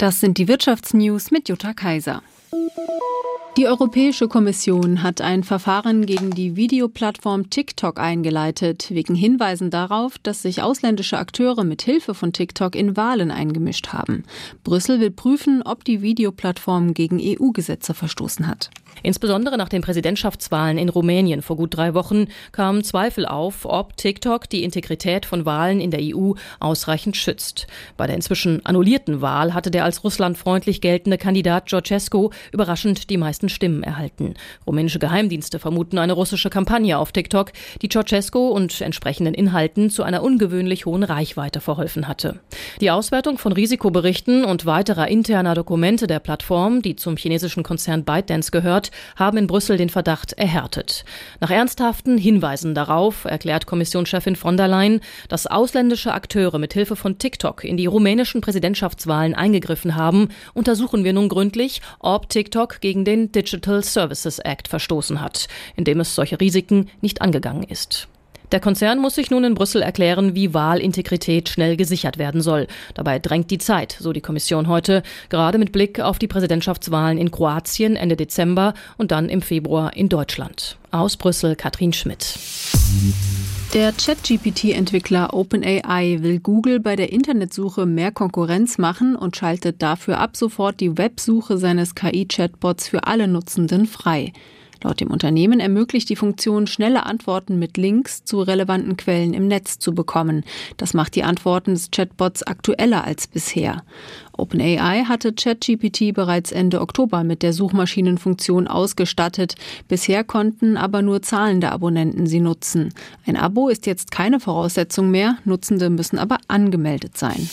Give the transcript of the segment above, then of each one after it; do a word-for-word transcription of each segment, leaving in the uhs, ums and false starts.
Das sind die Wirtschaftsnews mit Jutta Kaiser. Die Europäische Kommission hat ein Verfahren gegen die Videoplattform TikTok eingeleitet, wegen Hinweisen darauf, dass sich ausländische Akteure mit Hilfe von TikTok in Wahlen eingemischt haben. Brüssel will prüfen, ob die Videoplattform gegen E U-Gesetze verstoßen hat. Insbesondere nach den Präsidentschaftswahlen in Rumänien vor gut drei Wochen kamen Zweifel auf, ob TikTok die Integrität von Wahlen in der E U ausreichend schützt. Bei der inzwischen annullierten Wahl hatte der als russlandfreundlich geltende Kandidat Ceausescu überraschend die meisten Stimmen erhalten. Rumänische Geheimdienste vermuten eine russische Kampagne auf TikTok, die Ceausescu und entsprechenden Inhalten zu einer ungewöhnlich hohen Reichweite verholfen hatte. Die Auswertung von Risikoberichten und weiterer interner Dokumente der Plattform, die zum chinesischen Konzern ByteDance gehört, haben in Brüssel den Verdacht erhärtet. Nach ernsthaften Hinweisen darauf erklärt Kommissionschefin von der Leyen, dass ausländische Akteure mit Hilfe von TikTok in die rumänischen Präsidentschaftswahlen eingegriffen haben, untersuchen wir nun gründlich, ob TikTok gegen den Digital Services Act verstoßen hat, indem es solche Risiken nicht angegangen ist. Der Konzern muss sich nun in Brüssel erklären, wie Wahlintegrität schnell gesichert werden soll. Dabei drängt die Zeit, so die Kommission heute, gerade mit Blick auf die Präsidentschaftswahlen in Kroatien Ende Dezember und dann im Februar in Deutschland. Aus Brüssel, Katrin Schmidt. Der Chat-G P T-Entwickler OpenAI will Google bei der Internetsuche mehr Konkurrenz machen und schaltet dafür ab sofort die Websuche seines K I-Chatbots für alle Nutzenden frei. Laut dem Unternehmen ermöglicht die Funktion, schnelle Antworten mit Links zu relevanten Quellen im Netz zu bekommen. Das macht die Antworten des Chatbots aktueller als bisher. OpenAI hatte Chat-G P T bereits Ende Oktober mit der Suchmaschinenfunktion ausgestattet. Bisher konnten aber nur zahlende Abonnenten sie nutzen. Ein Abo ist jetzt keine Voraussetzung mehr, Nutzende müssen aber angemeldet sein.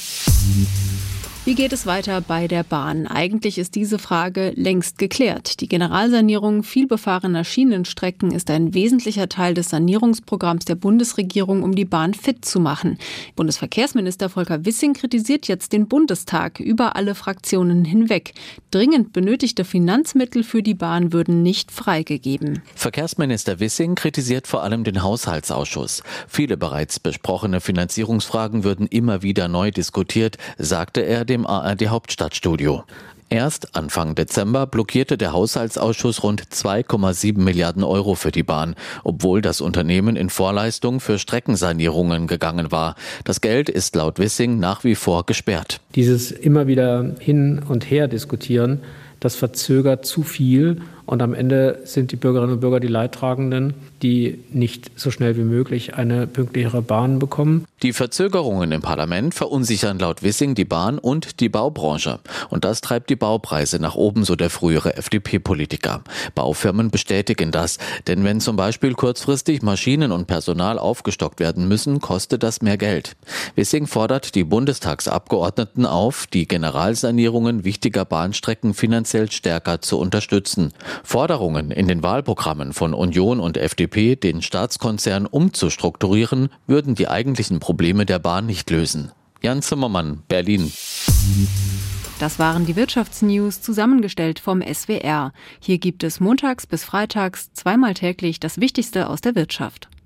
Wie geht es weiter bei der Bahn? Eigentlich ist diese Frage längst geklärt. Die Generalsanierung vielbefahrener Schienenstrecken ist ein wesentlicher Teil des Sanierungsprogramms der Bundesregierung, um die Bahn fit zu machen. Bundesverkehrsminister Volker Wissing kritisiert jetzt den Bundestag über alle Fraktionen hinweg. Dringend benötigte Finanzmittel für die Bahn würden nicht freigegeben. Verkehrsminister Wissing kritisiert vor allem den Haushaltsausschuss. Viele bereits besprochene Finanzierungsfragen würden immer wieder neu diskutiert, sagte er dem A R D-Hauptstadtstudio. Erst Anfang Dezember blockierte der Haushaltsausschuss rund zwei Komma sieben Milliarden Euro für die Bahn, obwohl das Unternehmen in Vorleistung für Streckensanierungen gegangen war. Das Geld ist laut Wissing nach wie vor gesperrt. Dieses immer wieder hin und her diskutieren, das verzögert zu viel und am Ende sind die Bürgerinnen und Bürger die Leidtragenden, die nicht so schnell wie möglich eine pünktlichere Bahn bekommen. Die Verzögerungen im Parlament verunsichern laut Wissing die Bahn und die Baubranche. Und das treibt die Baupreise nach oben, so der frühere F D P-Politiker. Baufirmen bestätigen das, denn wenn zum Beispiel kurzfristig Maschinen und Personal aufgestockt werden müssen, kostet das mehr Geld. Wissing fordert die Bundestagsabgeordneten auf, die Generalsanierungen wichtiger Bahnstrecken finanziell stärker zu unterstützen. Forderungen in den Wahlprogrammen von Union und F D P, den Staatskonzern umzustrukturieren, würden die eigentlichen Probleme der Bahn nicht lösen. Jan Zimmermann, Berlin. Das waren die Wirtschaftsnews, zusammengestellt vom S W R. Hier gibt es montags bis freitags zweimal täglich das Wichtigste aus der Wirtschaft.